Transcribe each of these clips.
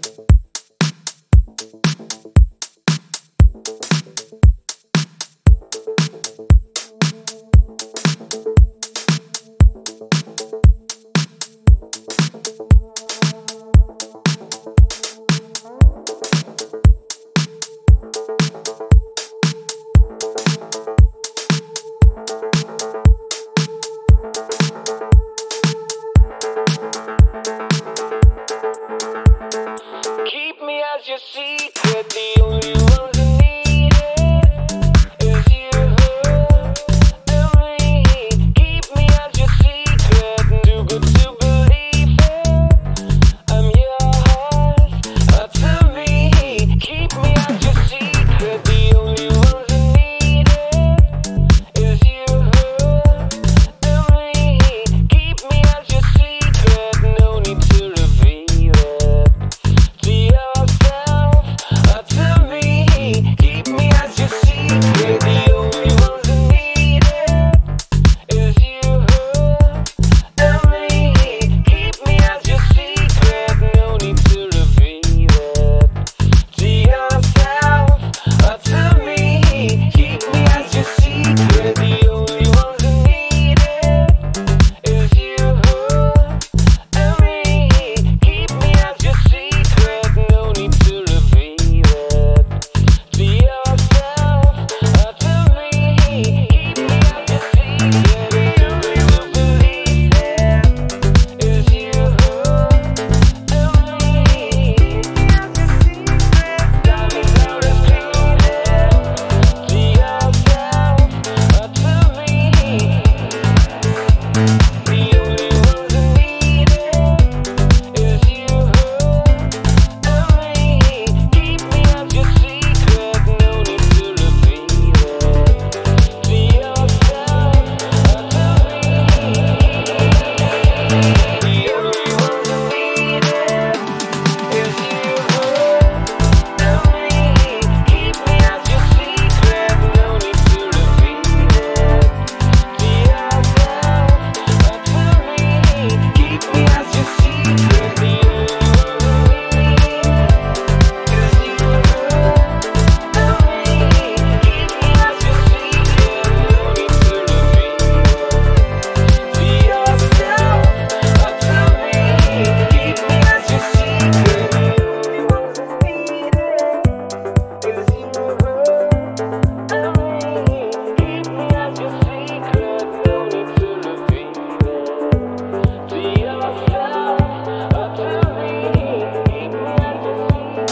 Your secret, the only ones who need it is you and me. Keep me as your secret, too good to believe it. I'm yours, to me. Keep me as your secret, the only ones who need it is you and me. Keep me as your secret, no need to reveal it to yourself. To me, keep me as your secret. The only ones who need it is you and me. Keep me as your secret. No need to reveal it to yourself. To me, keep me as your secret. The only ones who need it is you and me. Keep me as your secret. No need to reveal it to yourself. To me, keep me as your secret. Too good to believe it is you and me. Diamonds out of clean it to yourself. To me, the only ones who need it is you and me. Keep me as your secret. No need to reveal it to yourself. To me, the only ones who need it is you and me. Keep me as your secret. No need to reveal it to yourself. To me, keep me as your secret. The only ones who need it is you and me. Keep me as your secret. No need to reveal it to yourself. To me, keep me as your secret. The only ones who need it is you and me. Keep me as your secret. No need to reveal it to yourself. To me, keep me as your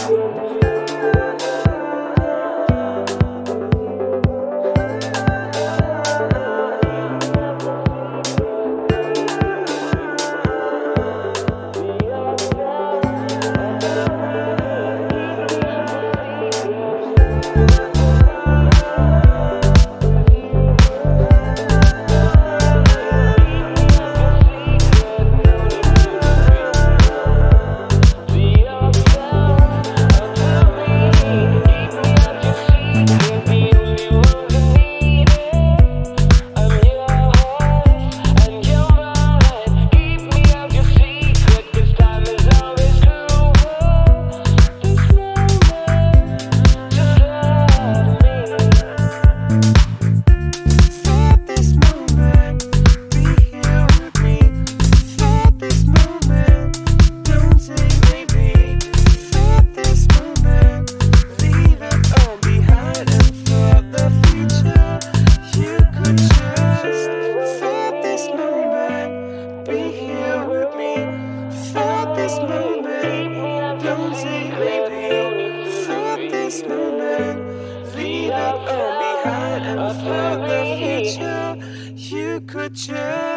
For the future, you could just